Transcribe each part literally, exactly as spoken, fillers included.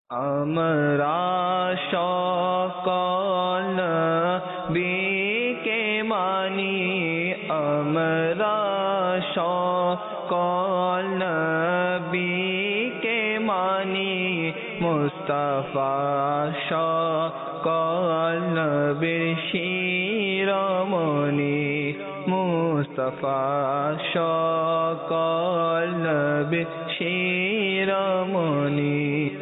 আমরা সকল নবীকে মানি, আমরা সকল নবীকে মানি, মুস্তাফা সকল নবীর শিরোমণি, মুস্তাফা সকল নবীর শিরোমণি।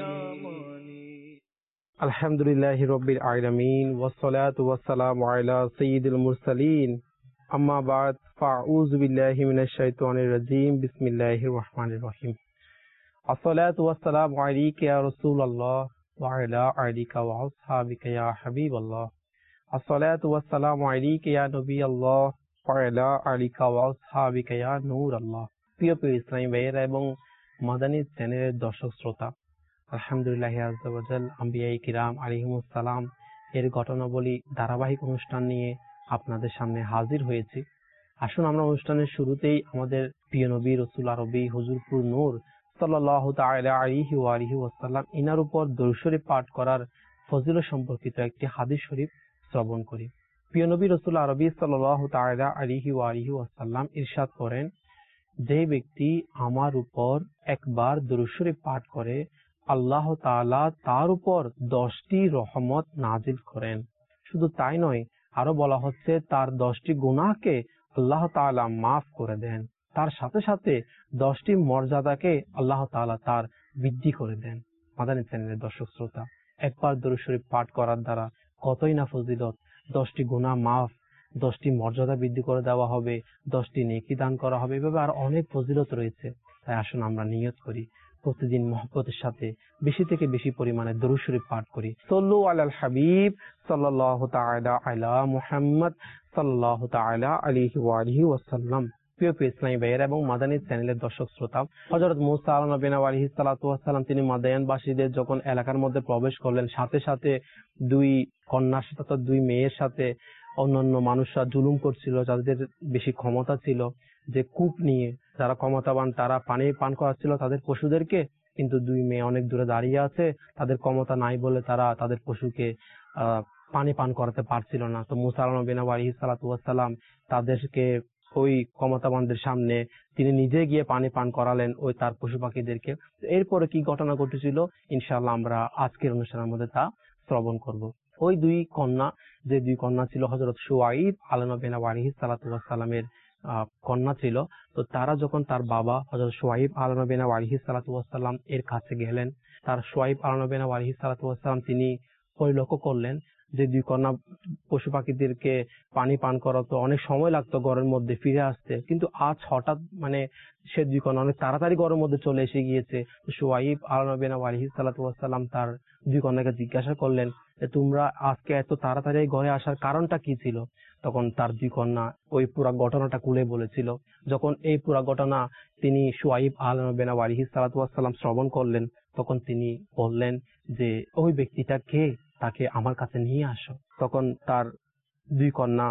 আলহামদুলিল্লাহি রাব্বিল আলামিন ওয়াসসালাতু ওয়াসসালামু আলা সাইয়্যিদিল মুরসালিন, আম্মা বা'দ, ফাউযু বিল্লাহি মিনাশ শাইতানির রাজীম, বিসমিল্লাহির রহমানির রহিম। আসসালাতু ওয়াসসালামু আলাইকা ইয়া রাসূলুল্লাহ ওয়া আলা আলিকা ওয়া আসহাবিকা ইয়া হাবিবাল্লাহ। আসসালাতু ওয়াসসালামু আলাইকা ইয়া নবিয়াল্লাহ ওয়া আলা আলিকা ওয়া আসহাবিকা ইয়া নূরাল্লাহ। প্রিয় প্রিয় ইসলামী ভাইয়েরা এবং মাদানী চ্যানেলের দর্শক শ্রোতা, আলহামদুলিল্লাহ আযজা ওয়া জাল, আম্বিয়ায়ে কিরাম আলাইহিমুস সালাম এর ঘটনাবলী ধারাবাহিক অনুষ্ঠান নিয়ে আপনাদের সামনে হাজির হয়েছি। আসুন আমরা অনুষ্ঠানের শুরুতেই আমাদের প্রিয় নবী রাসূল আরবি হুজুরপুর নূর সাল্লাল্লাহু তাআলা আলাইহি ওয়া আলিহি ওয়াসাল্লাম ইনার উপর দরুদ শরীফ পাঠ করার ফজিলত সম্পর্কিত একটি হাদিস শরীফ শ্রবণ করি। প্রিয় নবী রাসূল আরবি সাল্লাল্লাহু তাআলা আলাইহি ওয়া আলিহি ওয়াসাল্লাম ইরশাদ করেন, যে ব্যক্তি আমার উপর একবার দরুদ শরীফ পাঠ করে আল্লাহ তাআলা তার উপর দশটি রহমত নাজিল করেন। শুধু তাই নয়, আরো বলা হচ্ছে তার দশটি গুনাহকে আল্লাহ তাআলা মাফ করে দেন, তার সাথে সাথে দশটি মর্যাদাকে আল্লাহ তাআলা তার বৃদ্ধি করে দেন। মাদানী চ্যানেলের দর্শক শ্রোতা, একবার দরুদ শরীফ পাঠ করার দ্বারা কতই না ফজিলত, দশটি গুনাহ মাফ, দশটি মর্যাদা বৃদ্ধি করে দেওয়া হবে, দশটি নেকি দান করা হবে, এভাবে আর অনেক ফজিলত রয়েছে। তাই আসুন আমরা নিয়ত করি প্রতিদিন মহব্বতের সাথে বেশি থেকে বেশি পরিমাণে দরুদ শরীফ পাঠ করি। সাল্লু আলাল হাবিব সাল্লাল্লাহু তাআলা আলা মুহাম্মদ সাল্লাল্লাহু তাআলা আলাইহি ওয়া আলিহি ওয়াসাল্লাম। প্রিয় প্রিয় ইসলামী ভাইয়েরা এবং মাদানী চ্যানেলের দর্শক শ্রোতা, হযরত মূসা আলাইহিস সালাতু ওয়াস সালাম তিনি মাদায়ানবাসীদের যখন এলাকার মধ্যে প্রবেশ করলেন, সাথে সাথে দুই কন্যার সাথে, দুই মেয়ের সাথে অন্যান্য মানুষরা জুলুম করছিল, যাদের বেশি ক্ষমতা ছিল, যে কূপ নিয়ে যারা ক্ষমতাবান তারা পানি পান করাচ্ছিল তাদের পশুদেরকে, কিন্তু দুই মেয়ে অনেক দূরে দাঁড়িয়ে আছে, তাদের ক্ষমতা নাই বলে তারা তাদের পশুকে আহ পানি পান করাতে পারছিল না। তো মূসা আলাইহিস সালাতু ওয়াস সালাম তাদেরকে ওই ক্ষমতাবানদের সামনে তিনি নিজে গিয়ে পানি পান করালেন ওই তার পশু পাখিদেরকে। এরপরে কি ঘটনা ঘটেছিল ইনশাআল্লাহ আমরা আজকের অনুষ্ঠানের মধ্যে তা শ্রবণ করব। ওই দুই কন্যা, যে দুই কন্যা ছিল হযরত শুআইব আলাইহিস সালাতু ওয়াস সালামের কন্যা ছিল, তো তারা যখন তার বাবা হযরত শুআইব আলাইহিস সালাতু ওয়াস সালাম এর কাছে গেলেন, তার শুআইব আলাইহিস সালাতু ওয়াস সালাম তিনি পরিলক্ষ্য করলেন যে দুই কন্যা পশু পাখিদেরকে পানি পান করাতো, অনেক সময় লাগতো ঘরের মধ্যে ফিরে আসতে, কিন্তু আজ হঠাৎ মানে সে দুই কন্যা অনেক তাড়াতাড়ি ঘরের মধ্যে চলে এসে গিয়েছে। শুআইব আলাইহিস সালাতু ওয়াস সালাম তার দুই কন্যাকে জিজ্ঞাসা করলেন যে তোমরা আজকে এত তাড়াতাড়ি ঘরে আসার কারণটা কি ছিল? তখন তার দুই কন্যা ওই পুরো ঘটনাটা খুলে বলেছিল। যখন এই পুরো ঘটনা তিনি শুআইব আলাইহিস সালাতু ওয়াস সালাম শ্রবণ করলেন, তখন তিনি বললেন যে ওই ব্যক্তিটা কে, তাকে আমার কাছে নিয়ে আসো। তখন তার দুই কন্যা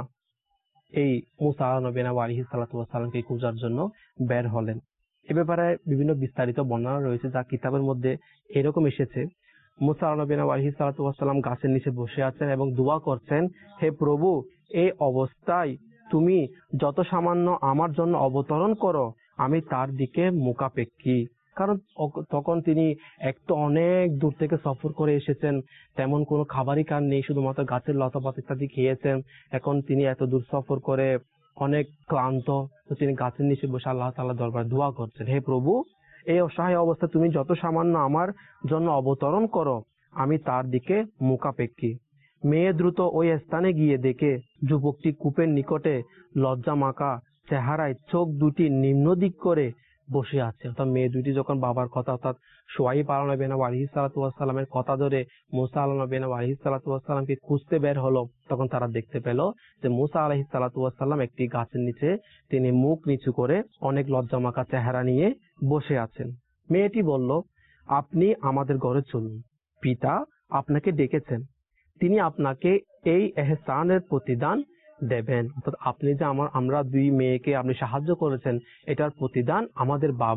এই মূসা আলাইহিস সালাতু ওয়াস সালামকে খোঁজার জন্য বের হলেন। এ ব্যাপারে বিভিন্ন বিস্তারিত বর্ণনা রয়েছে, যা কিতাবের মধ্যে এরকম এসেছে। মূসা আলাইহিস সালাতু ওয়াস সালাম গাছের নিচে বসে আছেন এবং দোয়া করছেন, হে প্রভু, এই অবস্থায় তুমি যত সামান্য আমার জন্য অবতরণ করো আমি তার দিকে মুখাপেক্ষী। কারণ তখন তিনি এক তো অনেক দূর থেকে সফর করে এসেছেন, তেমন কোনো খাবারই কার নেই, শুধুমাত্র গাছের লতাপাতা ইত্যাদি খেয়েছেন। এখন তিনি এত দূর সফর করে অনেক ক্লান্ত, তো তিনি গাছের নিচে বসে আল্লাহ তাআলার দরবারে দোয়া করছেন, হে প্রভু, এই অসহায় অবস্থা তুমি যত সামান্য আমার জন্য অবতরণ করো আমি তার দিকে মুখাপেক্ষী। মেয়ে দ্রুত ওই স্থানে গিয়ে দেখে যুবকটি কূপের নিকটে লজ্জা মাখা চেহারায় চোখ দুটি নিম্ন দিক করে বসে আছে। অর্থাৎ মেয়ে দুটি যখন বাবার কথা অর্থাৎ শুআইব আলাইহিস সালাতু ওয়াস সালামের কথা ধরে মূসা আলাইহিস সালাতু ওয়াস সালামকে খুঁজতে বের হলো, তখন তারা দেখতে পেল যে মূসা আলাইহিস সালাতু ওয়াস সালাম একটি গাছের নিচে তিনি মুখ নিচু করে অনেক লজ্জা মাখা চেহারা নিয়ে বসে আছেন। মেয়েটি বলল, আপনি আমাদের ঘরে চলুন, পিতা আপনাকে ডেকেছেন, তিনি আপনাকে এই এহসানের প্রতিদান দেবেন। অর্থাৎ আপনি যে আমার আমরা দুই মেয়েকে আপনি সাহায্য করেছেন এটার প্রতিদান আমাদের বাবা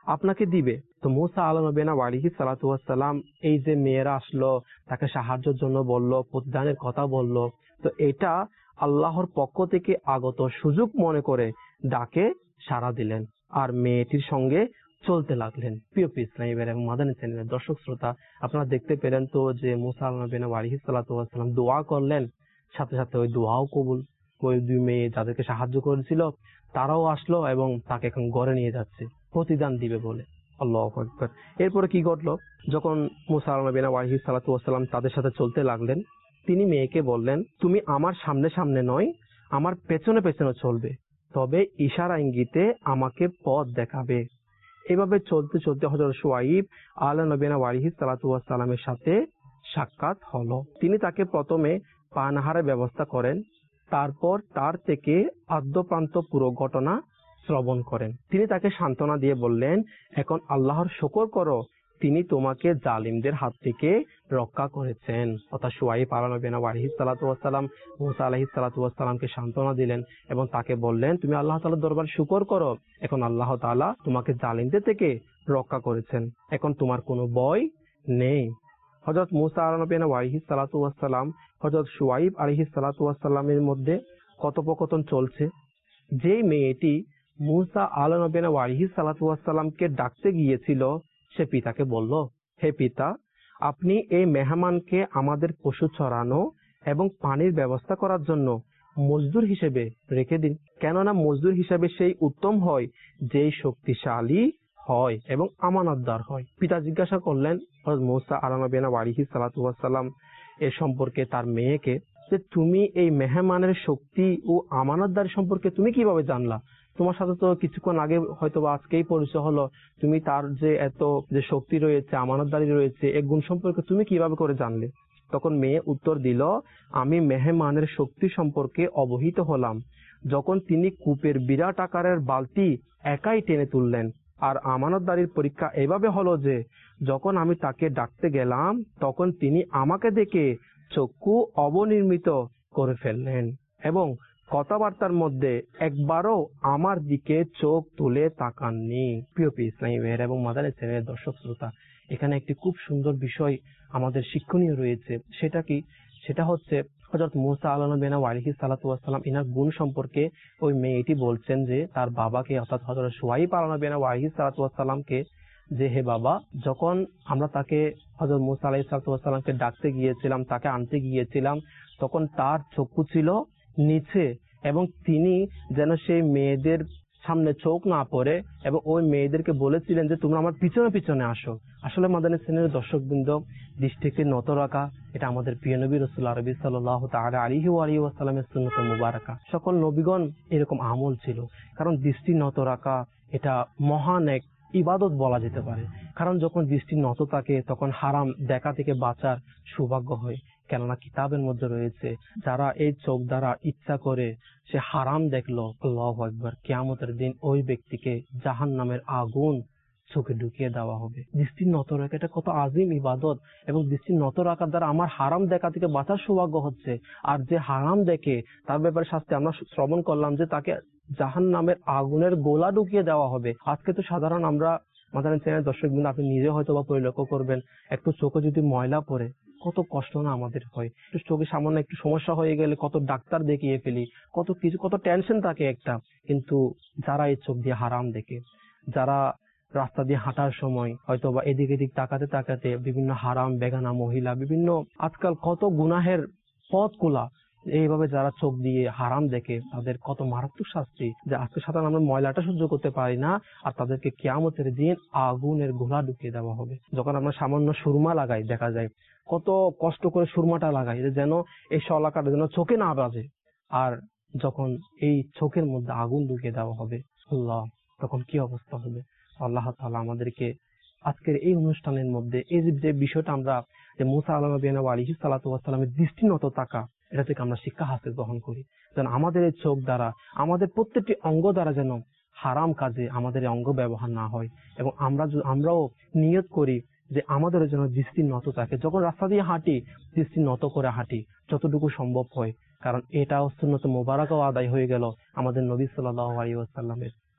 আপনাকে দিবে। তো মুসা আলাইহিস সালাতু ওয়াস সালাম এই যে মেয়েরা আসলো, তাকে সাহায্যের জন্য বলল, প্রতিদানের কথা বলল, তো এটা আল্লাহর পক্ষ থেকে আগত সুযোগ মনে করে ডাকে সাড়া দিলেন আর মেয়েটির সঙ্গে চলতে লাগলেন। প্রিয় ইসলামী ভাই এবং মাদানী চ্যানেলের দর্শক শ্রোতা, আপনারা দেখতে পেলেন তো যে মুসা আলাইহিস সালাতু ওয়াস সালাম দোয়া করলেন, সাথে সাথে ওই দোয়াও কবুল। ওই দুই মেয়ে যাদেরকে সাহায্য করেছিল তারাও আসলো এবং তাকে এখন ঘরে নিয়ে যাচ্ছে প্রতিদান দিবে বলে। আল্লাহু আকবার। এরপরে কি ঘটলো, যখন মুসা আলাইহিস সালাতু ওয়াস সালাম তাদের সাথে চলতে লাগলেন, তিনি মেয়েকে বললেন, তুমি আমার সামনে সামনে নয়, আমার পেছনে পেছনে চলবে, তবে ইশারা ইঙ্গিতে আমাকে পথ দেখাবে। এভাবে চলতে চলতে হযরত শুআয়ব আলাইহিস সালাতু ওয়াস সালামের সাথে সাক্ষাৎ হলো। তিনি তাকে প্রথমে পানাহারের ব্যবস্থা করেন, তারপর তার থেকে আদ্যপ্রান্ত পুরো ঘটনা শ্রবণ করেন। তিনি তাকে সান্ত্বনা দিয়ে বললেন, এখন আল্লাহর শুকর করো, তিনি তোমাকে জালিমদের হাত থেকে রক্ষা করেছেন। অর্থাৎ শুআয়ব আলাইহিস সালাতু ওয়াস সালাম মুসা আলাইহিস সালাতু ওয়াস সালামকে সান্ত্বনা দিলেন এবং তাকে বললেন, তুমি আল্লাহ তাআলার দরবার শুকর করো, এখন আল্লাহ তাআলা তোমাকে জালিমদের থেকে রক্ষা করেছেন, এখন তোমার কোনো ভয় নেই। হযরত মুসা আলাইহিস সালাতু ওয়াস সালাম হযরত শুআয়ব আলাইহিস সালাতু ওয়াস সালামের মধ্যে কথোপকথন চলছে। যেই মেয়েটি মুসা আলাইহিস সালাতু ওয়াস সালামকে ডাকতে গিয়েছিল, সে পিতাকে বলল, হে পিতা, আপনি এই মেহমানকে আমাদের পশু চড়ানো এবং পানির ব্যবস্থা করার জন্য মজদুর হিসেবে রেখে দিন, কেননা মজদুর হিসেবে সেই উত্তম হয় যেই শক্তিশালী হয় এবং আমানতদার হয়। পিতা জিজ্ঞাসা করলেন হযরত মুসা আলাইহিস সালাতু ওয়াস সালাম এ সম্পর্কে তার মেয়েকে, যে তুমি এই মেহমানের শক্তি ও আমানতদার সম্পর্কে তুমি কিভাবে জানলা? তোমার সাথে তো কিছুক্ষণ আগে হয়তো বা আজকেই পরিচয় হলো, তুমি তার যে এত যে শক্তি রয়েছে, আমানতদারি রয়েছে, এই গুণ সম্পর্কে তুমি কিভাবে করে জানলে? তখন মেয়ে উত্তর দিল, আমি মেহমানের শক্তি সম্পর্কে অবহিত হলাম যখন তিনি কূপের বিরাট আকারের বালতি একাই টেনে তুললেন। আর আমানতদারির পরীক্ষা এভাবে হলো যে যখন আমি তাকে ডাকতে গেলাম তখন তিনি আমাকে দেখে চক্ষু অবনির্মিত করে ফেললেন এবং কথাবার্তার মধ্যে একবারও আমার দিকে চোখ তুলে তাকাননি। প্রিয় ইসলামী ভাইয়েরা এবং মাদানী চ্যানেলের দর্শক শ্রোতা, এখানে একটি খুব সুন্দর বিষয় আমাদের শিক্ষণীয় রয়েছে। সেটা কি? সেটা হচ্ছে হযরত মুসা আলাইহিস সালাতু ওয়াস সালাম ইনার গুণ সম্পর্কে ওই মেয়েটি বলছেন যে তার বাবাকে, অর্থাৎ হযরত শুআয়ব আলাইহিস সালাতু ওয়াস সালামকে, যে হে বাবা, যখন আমরা তাকে হযরত মুসা আলাইহিস সালাতু ওয়াস সালামকে ডাকতে গিয়েছিলাম, তাকে আনতে গিয়েছিলাম, তখন তার চক্ষু ছিল নিচে এবং তিনি যেন সেই মেয়েদের সামনে চোখ না পড়ে এবং ওই মেয়েদেরকে বলেছিলেন যে তোমরা আমার পিছনে পিছনে আসো। আসলে মাদানী চ্যানেলের দর্শকবৃন্দ, দৃষ্টিকে নত রাখা এটা আমাদের প্রিয় নবী রাসূল আরবি সাল্লাল্লাহু তাআলা আলাইহি ওয়া আলিহি ওয়াসাল্লামের সুন্নাত মুবারাকা। সকল নবীগণ এরকম আমল ছিল, কারণ দৃষ্টি নত রাখা এটা মহান এক ইবাদত বলা যেতে পারে। কারণ যখন দৃষ্টি নত থাকে তখন হারাম দেখা থেকে বাঁচার সৌভাগ্য হয়। কেননা কিতাবের মধ্যে রয়েছে, যারা এই চোখ দ্বারা ইচ্ছা করে সে হারাম দেখলো, আল্লাহু আকবার, কিয়ামতের দিন ওই ব্যক্তিকে জাহান্নামের আগুন চোখে ঢুকিয়ে দেওয়া হবে। দৃষ্টি নত রাখা এটা কত আজিম ইবাদত, এবং দৃষ্টি নত রাখার দ্বারা আমার হারাম দেখা থেকে বাঁচার সৌভাগ্য হচ্ছে। আর যে হারাম দেখে তার ব্যাপারে শাস্তি আমরা শ্রবণ করলাম যে তাকে জাহান্নামের আগুনের গোলা ঢুকিয়ে দেওয়া হবে। আজকে তো সাধারণ আমরা মাদানী চ্যানেলের দর্শকবৃন্দ, আপনি নিজে হয়তো বা পরিলক্ষ্য করবেন, একটু চোখে যদি ময়লা পড়ে কত কষ্ট না আমাদের হয়। একটু চোখে সামান্য একটু সমস্যা হয়ে গেলে কত ডাক্তার দেখিয়ে ফেলি, কত কিছু, কত টেনশন থাকে একটা। কিন্তু যারা এই চোখ দিয়ে হারাম দেখে, যারা রাস্তা দিয়ে হাঁটার সময় হয়তো বা এদিক এদিক তাকাতে তাকাতে বিভিন্ন হারাম বেগানা মহিলা, বিভিন্ন আজকাল কত গুনাহের পথগুলা, এইভাবে যারা চোখ দিয়ে হারাম দেখে তাদের কত মারাত্মক শাস্তি, যে আজকে সাধারণ আমরা ময়লাটা সহ্য করতে পারি না, আর তাদেরকে কিয়ামতের দিন আগুনের গোলা ঢুকিয়ে দেওয়া হবে। যখন আমরা সামান্য সুরমা লাগাই, দেখা যায় কত কষ্ট করে সুরমাটা লাগাই যেন এই শলাকাটা যেন চোখে না বাজে, আর যখন এই চোখের মধ্যে আগুন ঢুকিয়ে দেওয়া হবে, আল্লাহ, তখন কি অবস্থা হবে। আল্লাহ তাআলা আমাদেরকে আজকের এই অনুষ্ঠানের মধ্যে এই যে বিষয়টা আমরা, যে মুসা আলাইহিস সালাতু ওয়াস সালামের দৃষ্টিনত থাকা, এটা থেকে আমরা শিক্ষা হাসিল গ্রহণ করি, যেন আমাদের এই চোখ দ্বারা, আমাদের প্রত্যেকটি অঙ্গ দ্বারা যেন হারাম কাজে আমাদের অঙ্গ ব্যবহার না হয়, এবং আমরা আমরাও নিয়ত করি যে আমাদের যেন দৃষ্টি নত থাকে। যখন রাস্তা দিয়ে হাঁটি, দৃষ্টি নত করে হাঁটি যতটুকু সম্ভব হয়, কারণ এটাও সুন্নত মুবারাকাও আদায় হয়ে গেল আমাদের নবী সাল্লাল্লাহু আলাইহি ওয়াসাল্লামের।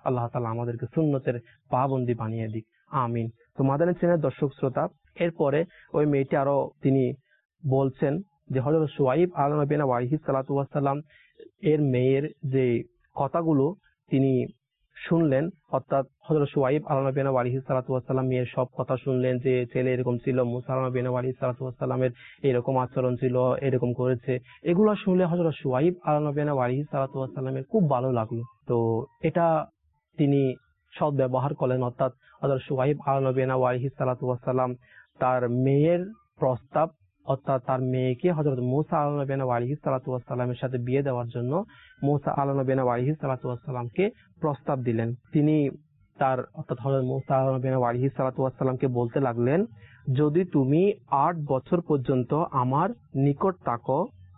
আল্লাহ তাআলা আমাদেরকে সুন্নতের পাবন্দি বানিয়ে দিক, আমিন। তো মাদানী চ্যানেলের দর্শক শ্রোতা, এরপরে ওই মেয়েটি আরো তিনি বলছেন যে হযরত শুআয়ব আলাইহিস সালাতু ওয়াস সালাম এর মেয়ের যে কথাগুলো তিনি শুনলেন, অর্থাৎ হযরত শুআয়ব আলাইহিস সালাতু ওয়াস সালাম মেয়ের সব কথা শুনলেন যে ছেলে এরকম ছিল, মুসা আলাইহিস সালাতু ওয়াস সালামের এরকম আচরণ ছিল, এরকম করেছে। এগুলো শুনলে হযরত শুআয়ব আলাইহিস সালাতু ওয়াস সালামের খুব ভালো লাগলো। তো এটা তিনি সৎ ব্যবহার করলেন, অর্থাৎ হযরত শুআয়ব আলাইহিস সালাতু ওয়াস সালাম তার মেয়ের প্রস্তাব, অর্থাৎ তার মেয়েকে হযরত মুসা আলাইহিস সালাতু ওয়াস সালামের সাথে বিয়ে দেওয়ার জন্য মুসা আলাইহিস সালাতু ওয়াস সালামকে প্রস্তাব দিলেন। তিনি তার অর্থাৎ হযরত মুসা আলাইহিস সালাতু ওয়াস সালামকে বলতে লাগলেন, যদি তুমি আট বছর পর্যন্ত আমার নিকট থাকো,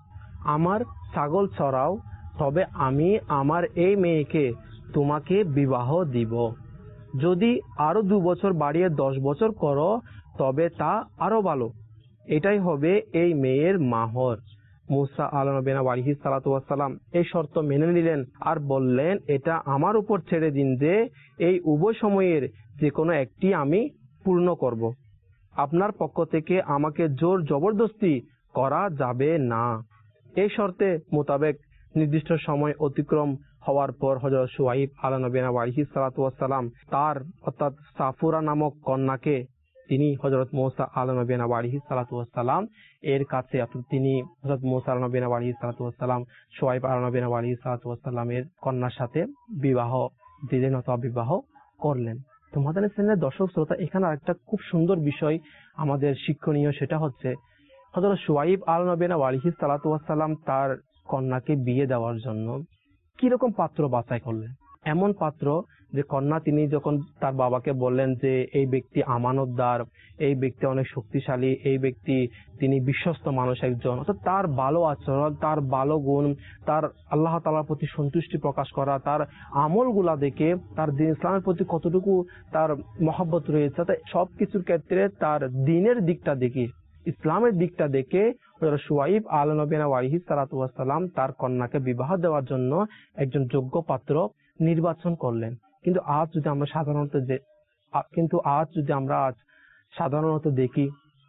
আমার ছাগল চড়াও, তবে আমি আমার এই মেয়েকে তোমাকে বিবাহ দিব। যদি আরো দু বছর বাড়িয়ে দশ বছর করো তবে তা আরো ভালো। এটাই হবে এই মেয়ের মাহর। মুসা আলাইহিস সালাতু ওয়াস সালাম এই শর্ত মেনে নিলেন আর বললেন, এটা আমার উপর ছেড়ে দিন যে এই উভয় সময়ের যে কোনো একটি আমি পূর্ণ করব। আপনার পক্ষ থেকে আমাকে জোর জবরদস্তি করা যাবে না। এই শর্তে মোতাবেক নির্দিষ্ট সময় অতিক্রম হওয়ার পর হযরত শুআয়ব আলাইহিস সালাতু ওয়াস সালাম তার অর্থাৎ সাফুরা নামক কন্যাকে তিনি হযরত মুসা আলাইহিস সালাতু ওয়াস সালাম এর কাছে, অর্থাৎ তিনি হযরত মুসা আলাইহিস সালাতু ওয়াস সালাম শুআয়ব আলাইহিস সালাতু ওয়াস সালামের কন্যার সাথে বিবাহ দিলেন অথবা বিবাহ করলেন। তো মাদানী চ্যানেলের দর্শক শ্রোতা, এখানে আরেকটা খুব সুন্দর বিষয় আমাদের শিক্ষণীয়, সেটা হচ্ছে হযরত শুআয়ব আলাইহিস সালাতু ওয়াস সালাম তার কন্যাকে বিয়ে দেওয়ার জন্য কিরকম পাত্র বাছাই করলেন। এমন পাত্র যে কন্যা তিনি যখন তার বাবাকে বললেন যে এই ব্যক্তি আমানতদার, এই ব্যক্তি অনেক শক্তিশালী, এই ব্যক্তি তিনি বিশ্বস্ত মানুষ একজন, অর্থাৎ তার ভালো আচরণ, তার ভালো গুণ, তার আল্লাহ তাআলার প্রতি সন্তুষ্টি প্রকাশ করা, তার আমলগুলা দেখে তার দ্বীন ইসলামের প্রতি কতটুকু তার মহব্বত রয়েছে, সবকিছুর ক্ষেত্রে তার দ্বীনের দিকটা দেখে, ইসলামের দিকটা দেখে হযরত শুআয়ব আলাইহিস সালাতু ওয়াস সালাম তার কন্যাকে বিবাহ দেওয়ার জন্য একজন যোগ্য পাত্র নির্বাচন করলেন। কিন্তু আজ যদি আমরা সাধারণত যে কিন্তু আজ যদি আমরা আজ সাধারণত দেখি,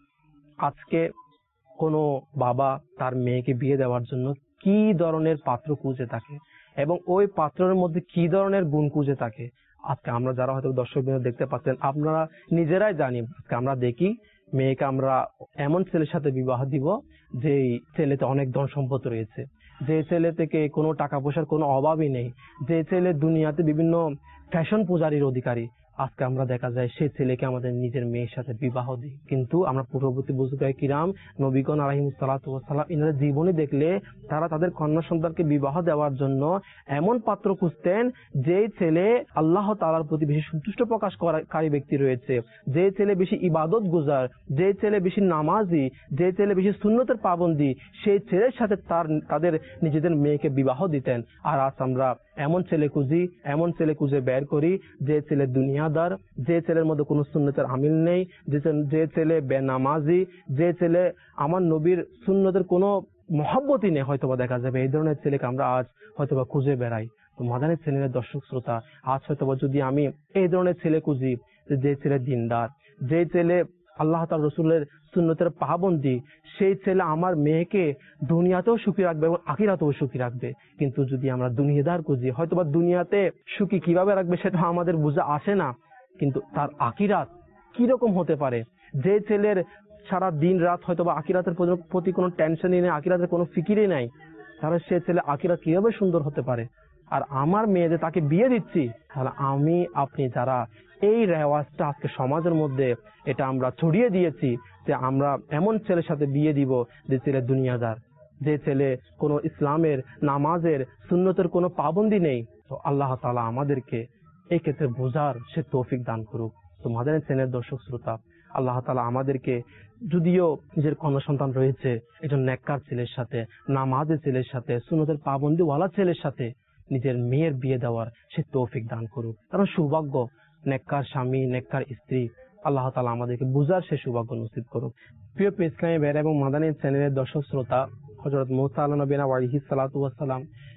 আজকে কোনো বাবা তার মেয়েকে বিয়ে দেওয়ার জন্য কি ধরনের পাত্র খুঁজে থাকে এবং ওই পাত্রের মধ্যে কি ধরনের গুণ খুঁজে থাকে, আজকে আমরা যারা হয়তো দর্শক দেখতে পাচ্ছেন, আপনারা নিজেরাই জানি, আজকে আমরা দেখি মেয়েকে আমরা এমন ছেলের সাথে বিবাহ দিব যেই ছেলেতে অনেক ধন সম্পদ রয়েছে, যে ছেলে থেকে কোনো টাকা পয়সার কোনো অভাবই নেই, যে ছেলে দুনিয়াতে বিভিন্ন ফ্যাশন পূজারীর অধিকারী, আজকে আমরা দেখা যায় সেই ছেলেকে আমাদের নিজের মেয়ের সাথে বিবাহ দিই। কিন্তু আমরা পূর্ববর্তী বুজুর্গায়ে কিরাম নবীগণ আলাইহিস সালাতু ওয়াস সালাম ইনাদের জীবনী দেখলে তারা তাদের কন্যা সন্তানকে বিবাহ দেওয়ার জন্য এমন পাত্র খুঁজতেন যে ছেলে আল্লাহ তাআলার প্রতি বেশি সন্তুষ্ট প্রকাশ করাকারী ব্যক্তি রয়েছে, যে ছেলে বেশি ইবাদত গুজার, যে ছেলে বেশি নামাজি, যে ছেলে বেশি সুন্নতের পাবন্দি, সেই ছেলের সাথে তার তাদের নিজেদের মেয়েকে বিবাহ দিতেন। আর আজ আমরা এমন ছেলে খুঁজি, এমন ছেলে খুঁজে বের করি যে ছেলে দুনিয়াদার, যে ছেলের মধ্যে কোনো সুন্নতের আমিল নেই, যে ছেলে বেনামাজি, যে ছেলে আমার নবীর সুন্নতের কোনো মহব্বতই নেই, হয়তোবা দেখা যাবে এই ধরনের ছেলেকে আমরা আজ হয়তোবা খুঁজে বেড়াই। তো মাদানী চ্যানেলের দর্শক শ্রোতা, আজ হয়তোবা যদি আমি এই ধরনের ছেলে খুঁজি, যে ছেলে দিনদার, যে ছেলে আল্লাহ তাআলা রাসূলের সুন্নতের পাবন্দি, সেই ছেলে আমার মেয়েকে দুনিয়াতেও সুখী রাখবে এবং আখিরাতেও সুখী রাখবে। কিন্তু যদি আমরা দুনিয়াদার খুঁজি, হয়তোবা দুনিয়াতে সুখী কিভাবে রাখবে সেটা আমাদের বোঝা আসে না, কিন্তু তার আখিরাত কিরকম হতে পারে, যে ছেলের সারা দিন রাত হয়তোবা আখিরাতের প্রতি কোনো টেনশনই নেই, আখিরাতের কোনো ফিকিরই নাই, তাহলে সে ছেলে আখিরাত কিভাবে সুন্দর হতে পারে। আর আমার মেয়ে যে তাকে বিয়ে দিচ্ছি, তাহলে আমি আপনি যারা এই রেওয়াজটা আজকে সমাজের মধ্যে এটা আমরা ছড়িয়ে দিয়েছি যে আমরা এমন ছেলের সাথে বিয়ে দিব যে ছেলে দুনিয়াদার, যে ছেলে কোনো ইসলামের নামাজের সুন্নতের কোনো পাবন্দি নেই। তো আল্লাহ তাআলা আমাদেরকে এই ক্ষেত্রে বোঝার সে তৌফিক দান করুক। তো মাদানী চ্যানেলের দর্শক শ্রোতা, আল্লাহ তাআলা আমাদেরকে, যদিও নিজের কন্যা সন্তান রয়েছে, একজন নেককার ছেলের সাথে, নামাজের ছেলের সাথে, সুন্নতের পাবন্দিওয়ালা ছেলের সাথে নিজের মেয়ের বিয়ে দেওয়ার সে তৌফিক দান করুক। কারণ সৌভাগ্য নেককার স্বামী, নেককার স্ত্রী, আল্লাহ তাআলা আমাদেরকে বুঝার সে সৌভাগ্য নসিব করুক। প্রিয় ইসলামী ভাইরা এবং মাদানী চ্যানেলের দর্শক শ্রোতা, হযরত মুসা আলাইহিস সালাতু ওয়াস সালাম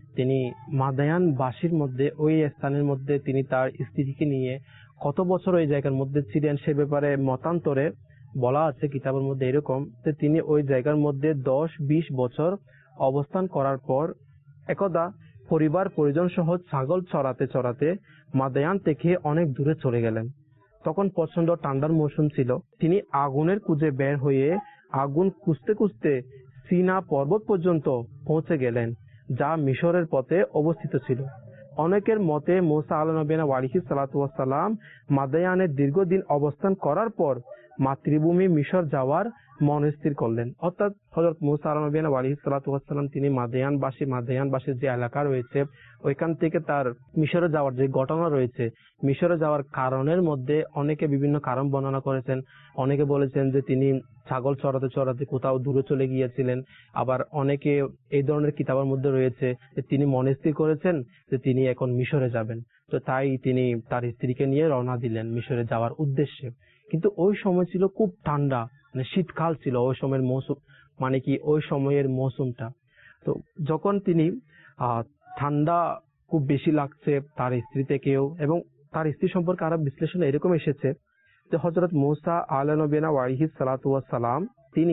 তিনি মাদায়ান বাসীর মধ্যে ওই স্থানের মধ্যে তিনি তার স্ত্রীকে নিয়ে কত বছর ওই জায়গার মধ্যে ছিলেন সে ব্যাপারে মতান্তরে বলা আছে কিতাবের মধ্যে এরকম যে তিনি ওই জায়গার মধ্যে দশ বিশ বছর অবস্থান করার পর একদা পরিবার পরিজন সহ ছাগল চড়াতে চড়াতে মাদায়ান থেকে অনেক দূরে চলে গেলেন। তখন প্রচন্ড ঠান্ডার মৌসুম ছিল। তিনি আগুনের খুঁজে বের হয়ে আগুন খুঁজতে খুঁজতে সিনা পর্বত পর্যন্ত পৌঁছে গেলেন, যা মিশরের পথে অবস্থিত ছিল। অনেকের মতে মুসা আলাইহিস সালাতু ওয়াস সালাম মাদায়ানে দীর্ঘদিন অবস্থান করার পর মাতৃভূমি মিশর যাওয়ার মন স্থির করলেন। অর্থাৎ হযরত মুসা আলাইহিস সালাতু ওয়াস সালাম তিনি মাদায়ানবাসী মাদায়ানবাসীর যে এলাকা রয়েছে ওইখান থেকে তার মিশরে যাওয়ার যে ঘটনা রয়েছে, মিশরে যাওয়ার কারণের মধ্যে অনেকে বিভিন্ন কারণ বর্ণনা করেছেন। অনেকে বলেছেন যে তিনি ছাগল চড়াতে চড়াতে কোথাও দূরে চলে গিয়েছিলেন। আবার অনেকে এই ধরনের কিতাবের মধ্যে রয়েছে যে তিনি মনে স্থির করেছেন যে তিনি এখন মিশরে যাবেন, তো তাই তিনি তার স্ত্রীকে নিয়ে রওনা দিলেন মিশরে যাওয়ার উদ্দেশ্যে। কিন্তু ওই সময় ছিল খুব ঠান্ডা, মানে শীতকাল ছিল ওই সময়ের মৌসুম, মানে কি ওই সময়ের মৌসুমটা। তো যখন তিনি আহ ঠান্ডা খুব বেশি লাগছে তার স্ত্রী থেকেও, এবং তার স্ত্রী সম্পর্কে আরো বিশ্লেষণ এরকম এসেছে যে হযরত মুসা আলাইহিস সালাতু ওয়াস সালাম তিনি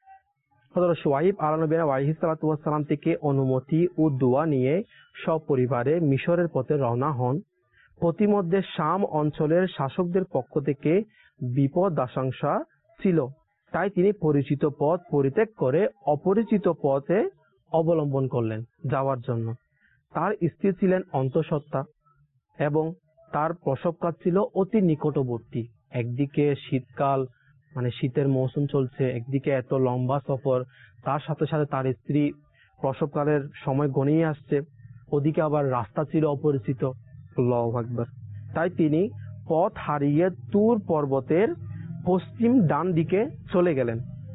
হযরত শুআইব আলাইহিস সালাতু ওয়াস সালাম থেকে অনুমতি ও দোয়া নিয়ে সপরিবারে মিশরের পথে রওনা হন। প্রতিমধ্যে শাম অঞ্চলের শাসকদের পক্ষ থেকে বিপদ আশঙ্কা ছিল, তাই তিনি পরিচিত পথ পরিত্যাগ করে অপরিচিত পথে অবলম্বন করলেন যাওয়ার জন্য। তার স্ত্রী ছিলেন অন্তঃসত্ত্বা এবং তার প্রসবকাল ছিল অতি নিকটবর্তী। একদিকে শীতকাল, মানে শীতের মৌসুম চলছে, একদিকে এত লম্বা সফর, তার সাথে সাথে তার স্ত্রী প্রসবকালের সময় গনিয়ে আসছে, ওদিকে আবার রাস্তা ছিল অপরিচিত। আল্লাহু আকবার। তাই তিনি পথ হারিয়ে তুর পর্বতের পশ্চিম ডান দিকে চলে গেলেন।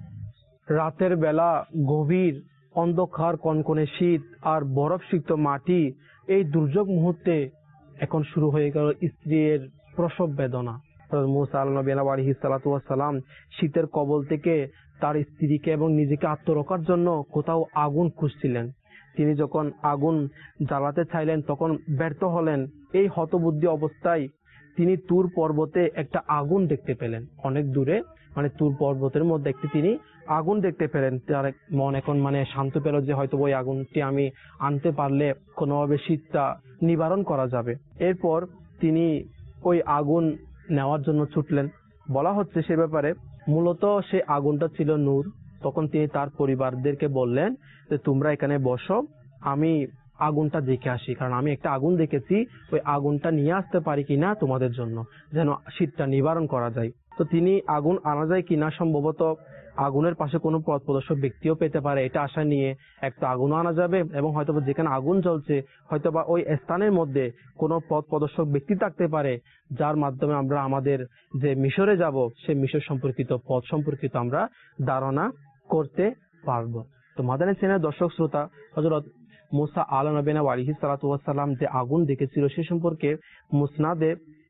রাতের বেলা গভীর অন্ধকার, কনকনে শীত আর বরফসিক্ত মাটি, এই দুর্যোগ মুহূর্তে এখন শুরু হয়ে গেল স্ত্রীর প্রসব বেদনা। মুসা আলাইহিস সালাতু ওয়াস সালাম শীতের কবল থেকে তার স্ত্রীকে এবং নিজেকে আত্মরক্ষার জন্য কোথাও আগুন খুঁজছিলেন। তিনি যখন আগুন জ্বালাতে চাইলেন তখন ব্যর্থ হলেন। এই হতবুদ্ধি অবস্থায় তিনি তুর পর্বতে একটা আগুন দেখতে পেলেন অনেক দূরে, মানে তুর পর্বতের মধ্যে একটি তিনি আগুন দেখতে পেলেন। তার মন এখন মানে শান্ত পেল যে হয়তো ওই আগুনটি আমি আনতে পারলে কোনোভাবে শীতটা নিবারণ করা যাবে। এরপর তিনি ওই আগুন নেওয়ার জন্য ছুটলেন। বলা হচ্ছে সে ব্যাপারে মূলত সে আগুনটা ছিল নূর। তখন তিনি তার পরিবারদেরকে বললেন যে তোমরা এখানে বসো, আমি আগুনটা দেখে আসি, কারণ আমি একটা আগুন দেখেছি, ওই আগুনটা নিয়ে আসতে পারি কিনা তোমাদের জন্য, যেন শীতটা নিবারণ করা যায়। তো তিনি আগুন আনা যায় কিনা, সম্ভবত আগুনের পাশে কোনো পথ প্রদর্শক ব্যক্তিও পেতে পারে, এটা আশা নিয়ে একটা আগুনও আনা যাবে, এবং হয়তোবা যেখানে আগুন জ্বলছে হয়তোবা ওই স্থানের মধ্যে কোনো পথ প্রদর্শক ব্যক্তি থাকতে পারে, যার মাধ্যমে আমরা আমাদের যে মিশরে যাব সে মিশর সম্পর্কিত পথ সম্পর্কিত আমরা ধারণা করতে পারবো। তো মাদানী চ্যানেলের দর্শক শ্রোতা, হযরত মুসা আলাইহিস সালাতু ওয়াস সালাম যে আগুন দেখেছিল সে সম্পর্কে মুসনাদে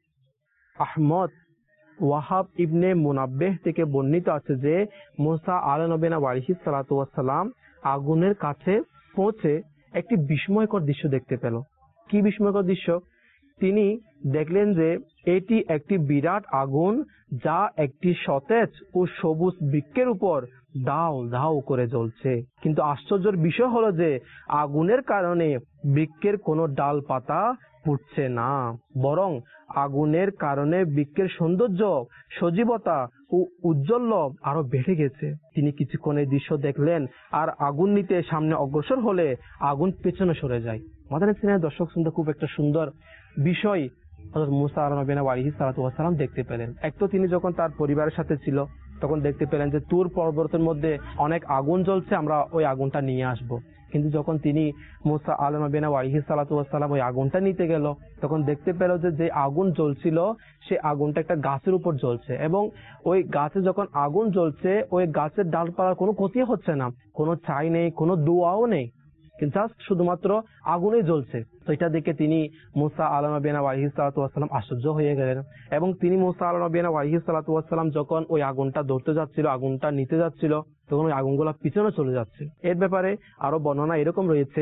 আহমদ ওয়াহাব ইবনে মুনাব্বিহ থেকে বর্ণিত আছে যে মুসা আলাইহিস সালাতু ওয়াস সালাম আগুনের কাছে পৌঁছে একটি বিস্ময়কর দৃশ্য দেখতে পেল। কি বিস্ময়কর দৃশ্য? তিনি দেখলেন যে এটি একটি বিরাট আগুন, যা একটি সতেজ ও সবুজ বৃক্ষের উপর দাও দাও করে জ্বলছে। কিন্তু আশ্চর্যের বিষয় হলো যে আগুনের কারণে বৃক্ষের কোনো ডাল পাতা পুড়ছে না, বরং আগুনের কারণে বৃক্ষের সৌন্দর্য, সজীবতা ও উজ্জ্বল্য আরো বেড়ে গেছে। তিনি কিছুক্ষণ এই দৃশ্য দেখলেন আর আগুন নিতে সামনে অগ্রসর হলে আগুন পেছনে সরে যায়। মাদানী চ্যানেলের দর্শক শুনতে খুব একটা সুন্দর বিষয় হযরত মুসা আলাইহিস সালাতু ওয়াস সালাম দেখতে পেলেন। এক তো তিনি যখন তার পরিবারের সাথে ছিল তখন দেখতে পেলেন যে তুর পর্বতের মধ্যে অনেক আগুন জ্বলছে, আমরা ওই আগুনটা নিয়ে আসব। কিন্তু যখন তিনি মুসা আলাইহিস সালাতু ওয়াস সালাম ওই আগুনটা নিতে গেল তখন দেখতে পেল যে যে আগুন জ্বলছিল সে আগুনটা একটা গাছের উপর জ্বলছে, এবং ওই গাছে যখন আগুন জ্বলছে ওই গাছের ডালপালার কোনো ক্ষতি হচ্ছে না, কোনো ছাই নেই, কোনো ধোঁয়াও নেই, কিন্তু জাস্ট শুধুমাত্র আগুনে জ্বলছে। তো এটা দেখে তিনি মুসা আলাইহিস সালাতু ওয়াস সালাম আশ্চর্য হয়ে গেলেন, এবং তিনি মুসা আলাইহিস সালাতু ওয়াস সালাম যখন ওই আগুনটা ধরতে যাচ্ছিল, আগুনটা নিতে যাচ্ছিল, তখন ওই আগুনগুলো পিছনে চলে যাচ্ছে। এর ব্যাপারে আরো বর্ণনা এরকম রয়েছে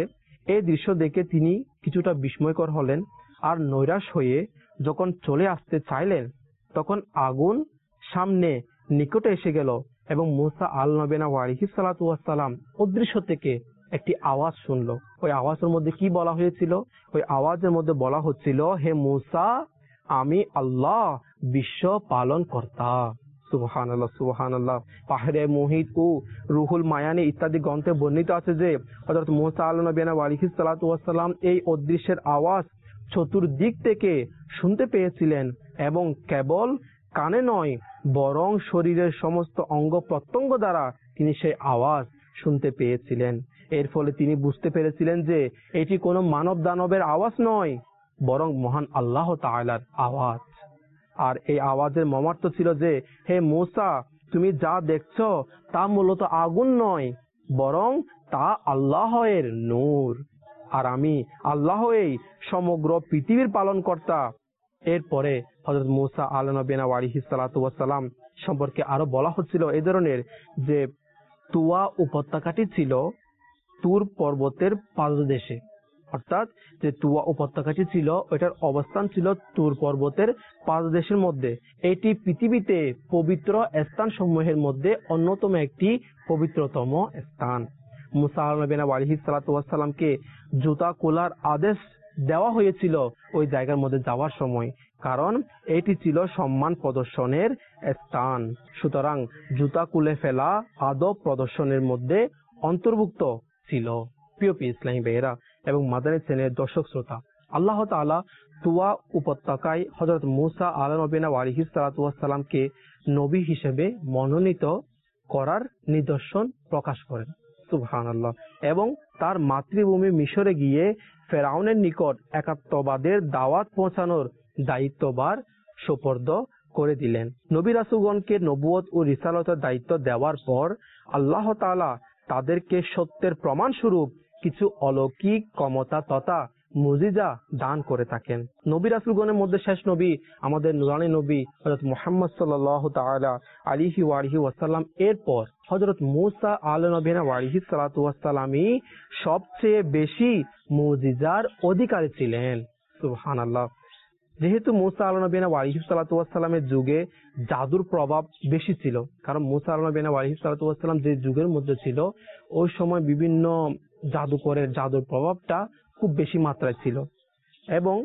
এই দৃশ্য দেখে তিনি কিছুটা বিস্ময়কর হলেন, আর নৈরাশ হয়ে যখন চলে আসতে চাইলেন তখন আগুন সামনে নিকটে এসে গেল এবং মুসা আলাইহিস আলাইহিস ওয়াসসালাম অদৃশ্য থেকে একটি আওয়াজ শুনলো। ওই আওয়াজের মধ্যে কি বলা হয়েছিল? ওই আওয়াজের মধ্যে বলা হচ্ছিল, হে মুসা, আমি আল্লাহ বিশ্ব পালন কর্তা। সুবহানাল্লাহ, সুবহানাল্লাহ। পাহাড়ে মুহিত ও রুহুল মায়ানি ইত্যাদি গ্রন্থে বর্ণিত আছে যে হযরত মুসা আলাইহিস সালাম এই অদৃশ্যের আওয়াজ চতুর্দিক থেকে শুনতে পেয়েছিলেন এবং কেবল কানে নয় বরং শরীরের সমস্ত অঙ্গ প্রত্যঙ্গ দ্বারা তিনি সেই আওয়াজ শুনতে পেয়েছিলেন। এর ফলে তিনি বুঝতে পেরেছিলেন যে এটি কোনো মানব দানবের আওয়াজ নয়, বরং মহান আল্লাহ তাআলার আওয়াজ। আর এই আওয়াজের মর্মার্থ ছিল যে, হে মুসা, তুমি যা দেখছো তা মূলত আগুন নয়, বরং তা আল্লাহের নূর, আর আমি আল্লাহই সমগ্র পৃথিবীর পালনকর্তা। এরপরে হযরত মুসা আলাইহিস সালাম সম্পর্কে আরো বলা হচ্ছিল এই ধরনের যে তুয়া উপত্যকাটি ছিল তুর পর্বতের পাদদেশে, অর্থাৎ যে তুয়া উপত্যকাটি ছিল ওইটার অবস্থান ছিল তুর পর্বতের পাদদেশের মধ্যে। এটি পৃথিবীতে পবিত্র স্থান সমূহের মধ্যে অন্যতম একটি পবিত্রতম স্থান। মুসা আলাইহিস সালামকে জুতা খোলার আদেশ দেওয়া হয়েছিল ওই জায়গার মধ্যে যাওয়ার সময়, কারণ এটি ছিল সম্মান প্রদর্শনের স্থান। সুতরাং জুতা খুলে ফেলা আদব প্রদর্শনের মধ্যে অন্তর্ভুক্ত ছিল। প্রিয় ইসলামী ভাইয়েরা এবং মাদানী চ্যানেলের দর্শক শ্রোতা, আল্লাহ তাআলা তুয়া উপত্যকায় হযরত মুসা আলাইহিস সালামকে নবী হিসেবে মনোনীত করার নিদর্শন প্রকাশ করেন। সুবহানাল্লাহ। এবং তার মাতৃভূমি মিশরে গিয়ে ফেরাউনের নিকট একাত্মবাদের দাওয়াত পৌঁছানোর দায়িত্বভার সুপর্দ করে দিলেন। নবী রাসূলগণকে নবুয়ত ও রিসালাতের দায়িত্ব দেওয়ার পর আল্লাহ তাআলা তাদেরকে সত্যের প্রমাণ স্বরূপ কিছু অলৌকিক ক্ষমতা তথা মুজিজা দান করে থাকেন। নবী রাসূলগণের মধ্যে শেষ নবী আমাদের নুরানি নবী হযরত মুহাম্মদ সাল্লাল্লাহু তাআলা আলাইহি ওয়া আলিহি ওয়াসাল্লাম এরপর হযরত মুসা আলাইহিস সালাতু ওয়াসসালামই সবচেয়ে বেশি মুজিজার অধিকারী ছিলেন। সুবহানাল্লাহ। যেহেতু মুসা আলাইহিস সালাতু ওয়াসসালামের যুগে জাদুর প্রভাব বেশি ছিল, কারণ মুসা আলাইহিস সালাতু ওয়াসসালাম যে যুগের মধ্যে ছিল ওই সময় বিভিন্ন জাদুকরের জাদুর প্রভাবটা খুব বেশি মাত্রায় ছিল, এবং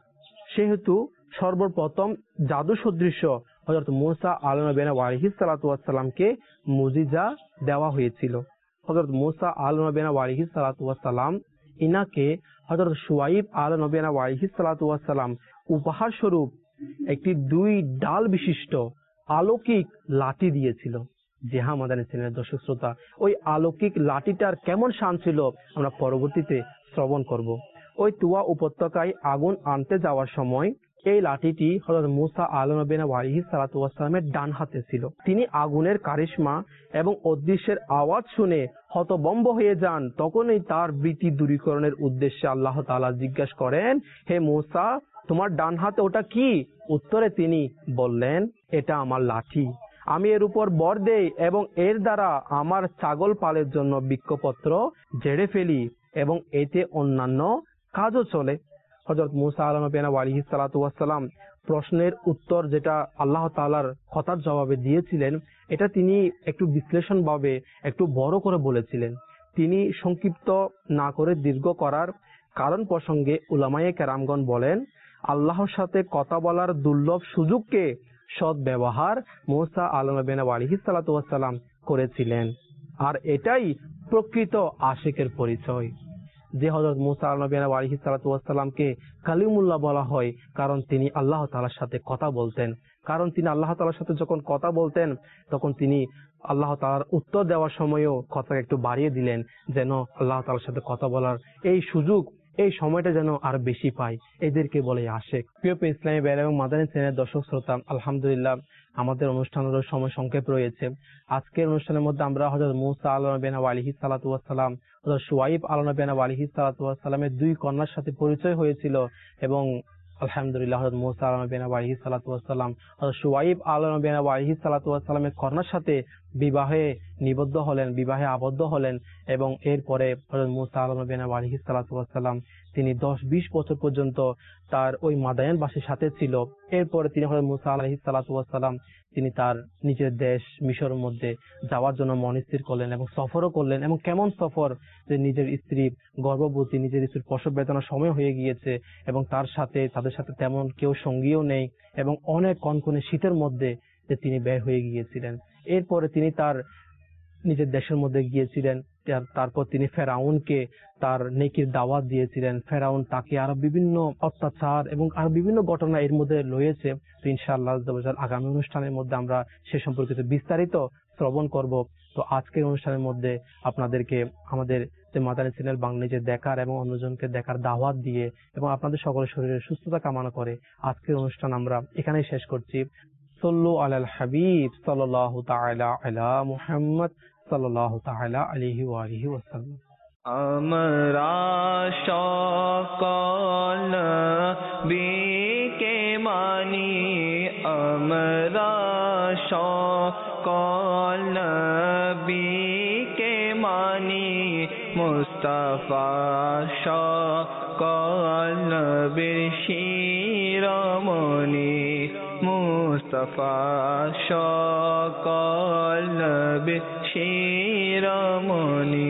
সেহেতু সর্বপ্রথম জাদু সদৃশ্য হযরত মুসা আলাইহিস সালাতু ওয়াসসালামকে মুজিজা দেওয়া হয়েছিল। হযরত মুসা আলাইহিস সালাতু ওয়াসসালাম ইনাকে হযরত শুআইব আলাইহিস সালাতু ওয়াসসালাম উপহার স্বরূপ একটি দুই ডাল বিশিষ্ট অলৌকিক লাঠি দিয়েছিল। যে হ্যাঁ মাদানী চ্যানেলের দর্শক শ্রোতা, ওই অলৌকিক লাঠিটার কেমন শান ছিল আমরা পরবর্তীতে শ্রবণ করব। ওই তুয়া উপত্যকায় আগুন আনতে যাওয়ার সময় এই লাঠিটি হযরত মুসা আলাইহিস সালাতু ওয়াসসালামের ডান হাতে ছিল। তিনি আগুনের কারিশমা এবং অদৃশ্যের আওয়াজ শুনে হতভম্ব হয়ে যান। তখনই তার ভীতি দূরীকরণের উদ্দেশ্যে আল্লাহ তাআলা জিজ্ঞাসা করেন, হে মুসা, তোমার ডান হাতে ওটা কি? উত্তরে তিনি বললেন, এটা আমার লাঠি। আমি এর উপর বর দেই এবং এর দ্বারা আমার ছাগল পালের জন্য বৃক্ষপত্র ঝেড়ে ফেলি এবং এতে অন্যান্য কাজও চলে। হযরত মুসা আলাইহিস সালাতু ওয়াসসালাম প্রশ্নের উত্তর যেটা আল্লাহ তাআলার কথার জবাবে দিয়েছিলেন, এটা তিনি একটু বিশ্লেষণভাবে একটু বড় করে বলেছিলেন। তিনি সংক্ষিপ্ত না করে দীর্ঘ করার কারণ প্রসঙ্গে উলামায়ে কেরামগণ বলেন, আল্লাহর সাথে কথা বলার দুর্লভ সুযোগকে সৎ ব্যবহার মুসা আলাইহিস সালাতু ওয়াসসালাম করেছিলেন, আর এটাই প্রকৃত আশিকের পরিচয়। যে হযরত মুসা আলাইহিস সালাতু ওয়াসসালামকে কালিমুল্লাহ বলা হয়, কারণ তিনি আল্লাহ তাআলার সাথে কথা বলতেন। কারণ তিনি আল্লাহ তাআলার সাথে যখন কথা বলতেন তখন তিনি আল্লাহ তাআলার উত্তর দেওয়ার সময়ও কথা একটু বাড়িয়ে দিলেন, যেন আল্লাহ তাআলার সাথে কথা বলার এই সুযোগ, এই সময়টা যেন আর বেশি পায়। এদেরকে বলে আশিক। প্রিয় ইসলামী ভাইয়েরা এবং মাদানী চ্যানেলের দর্শক শ্রোতা, আলহামদুলিল্লাহ আমাদের অনুষ্ঠানের সময় সংক্ষেপ রয়েছে। আজকের অনুষ্ঠানের মধ্যে আমরা হযরত মুসা আলাইহিস সালাতু ওয়াসসালাম, হযরত শুআইব আলাইহিস সালাতু ওয়াসসালামের দুই কন্যার সাথে পরিচয় হয়েছিল, এবং আলহামদুলিল্লাহ হযরত মুসা আলাইহিস সালাতু ওয়াসসালাম হযরত শুআইব আলাইহিস সালাতু ওয়াসসালামের কন্যার সাথে বিবাহে নিবদ্ধ হলেন, বিবাহে আবদ্ধ হলেন এবং এরপরে হযরত মুসা আলাইহিস সালাতু ওয়াস সালাম তিনি দশ বিশ বছর পর্যন্ত তার ওই মাদায়ানবাসীর সাথে ছিল। এরপরে তিনি হযরত মুসা আলাইহিস সালাতু ওয়াস সালাম তিনি তার নিজের দেশ মিশরের মধ্যে যাওয়ার জন্য মন স্থির করলেন এবং সফরও করলেন। এবং কেমন সফর, যে নিজের স্ত্রী গর্ভবতী, নিজের স্ত্রীর প্রসব বেদনার সময় হয়ে গিয়েছে এবং তার সাথে তাদের সাথে তেমন কেউ সঙ্গীও নেই এবং অনেক কনকনে শীতের মধ্যে যে তিনি বের হয়ে গিয়েছিলেন। এরপরে তিনি তার নিজের দেশের মধ্যে গিয়েছিলেন। তারপর তিনি ফেরাউনকে তার নেকির দাওয়াত দিয়েছিলেন। ফেরাউন তাকে আরো বিভিন্ন অত্যাচার এবং আরো বিভিন্ন ঘটনা এর মধ্যে রয়েছে। তো ইনশাআল্লাহ আগামী অনুষ্ঠানের মধ্যে আমরা সে সম্পর্কিত বিস্তারিত শ্রবণ করব। তো আজকের অনুষ্ঠানের মধ্যে আপনাদেরকে আমাদের যে মাদানী চ্যানেল বাংলাদেশে দেখার এবং অন্যজনকে দেখার দাওয়াত দিয়ে এবং আপনাদের সকলের শরীরের সুস্থতা কামনা করে আজকের অনুষ্ঠান আমরা এখানেই শেষ করছি। সাল্লু আলাল হাবিব সাল্লাল্লাহু তাআলা আলা মুহাম্মদ সাল্লাল্লাহু তাআলা আলাইহি ওয়া আলিহি ওয়াসাল্লাম। আমরা সকল বিকে মানি, আমরা সকল বিকে মানি, মুস্তাফা সকল শিরোমণি, মুস্তাফা সকল শিরোমণি।